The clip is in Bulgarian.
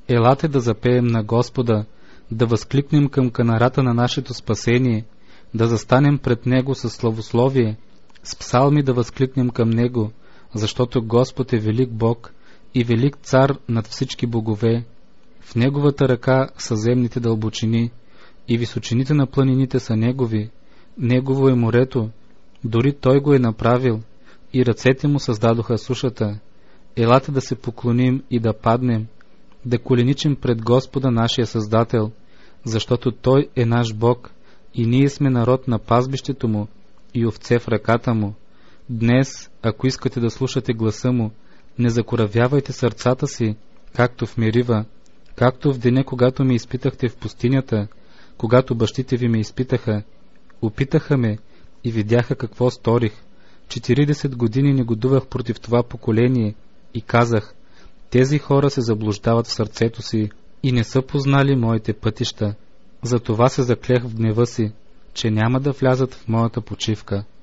Елате да запеем на Господа, да възкликнем към канарата на нашето спасение, да застанем пред Него със славословие, с псалми да възкликнем към Него, защото Господ е велик Бог и велик цар над всички богове. В Неговата ръка са земните дълбочини и височините на планините са Негови. Негово е морето, дори Той го е направил, и ръцете Му създадоха сушата. Елате да се поклоним и да паднем, да коленичим пред Господа нашия Създател, защото Той е наш Бог и ние сме народ на пазбището Му и овце в ръката Му. Днес, ако искате да слушате гласа Му, не закоравявайте сърцата си, както в Мерива, както в деня, когато ме изпитахте в пустинята, когато бащите ви ме изпитаха, опитаха ме и видяха какво сторих. 40 години негодувах против това поколение и казах: тези хора се заблуждават в сърцето си и не са познали моите пътища. Затова се заклех в гнева си, че няма да влязат в моята почивка.